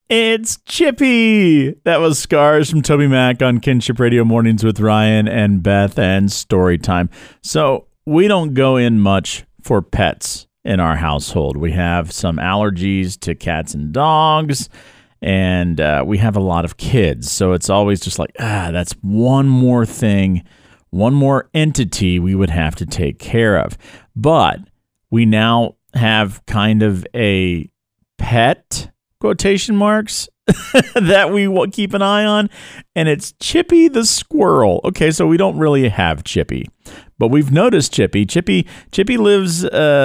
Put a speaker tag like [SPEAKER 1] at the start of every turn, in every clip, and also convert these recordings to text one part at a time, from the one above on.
[SPEAKER 1] It's Chippy. That was Scars from Toby Mac on Kinship Radio Mornings with Ryan and Beth and Story Time. So we don't go in much for pets in our household. We have some allergies to cats and dogs, and we have a lot of kids. So it's always just like, that's one more thing, one more entity we would have to take care of. But we now have kind of a pet, quotation marks, that we keep an eye on, and it's Chippy the squirrel. Okay, so we don't really have Chippy, but we've noticed Chippy. Chippy lives,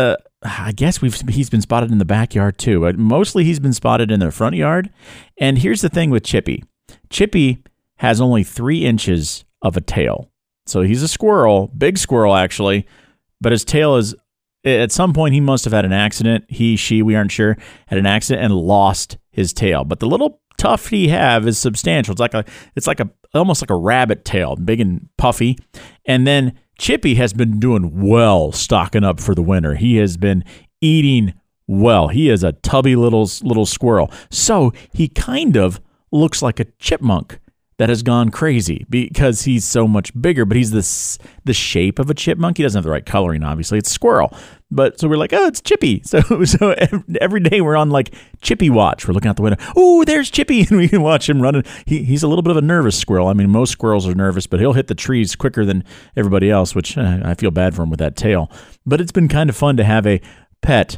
[SPEAKER 1] I guess he's been spotted in the backyard too, but mostly he's been spotted in the front yard. And here's the thing with Chippy. Chippy has only 3 inches of a tail. So he's a squirrel, big squirrel actually, but his tail is, at some point, he must have had an accident. She, we aren't sure, had an accident and lost his tail. But the little tuft he have is substantial. It's almost like a rabbit tail, big and puffy. And then Chippy has been doing well, stocking up for the winter. He has been eating well. He is a tubby little squirrel. So he kind of looks like a chipmunk that has gone crazy because he's so much bigger, but he's the shape of a chipmunk. He doesn't have the right coloring, obviously. It's squirrel. But so we're like, oh, it's Chippy. So every day we're on like Chippy watch. We're looking out the window. Oh, there's Chippy. And we can watch him running. He's a little bit of a nervous squirrel. I mean, most squirrels are nervous, but he'll hit the trees quicker than everybody else, which I feel bad for him with that tail. But it's been kind of fun to have a pet,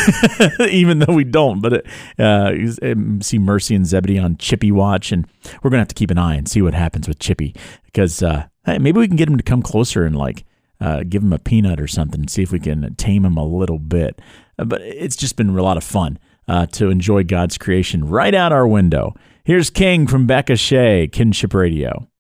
[SPEAKER 1] even though we don't. But see Mercy and Zebedee on Chippy watch, and we're gonna have to keep an eye and see what happens with Chippy, because maybe we can get him to come closer and like give him a peanut or something, see if we can tame him a little bit. But it's just been a lot of fun to enjoy God's creation right out our window. Here's King from Becca Shea, Kinship Radio.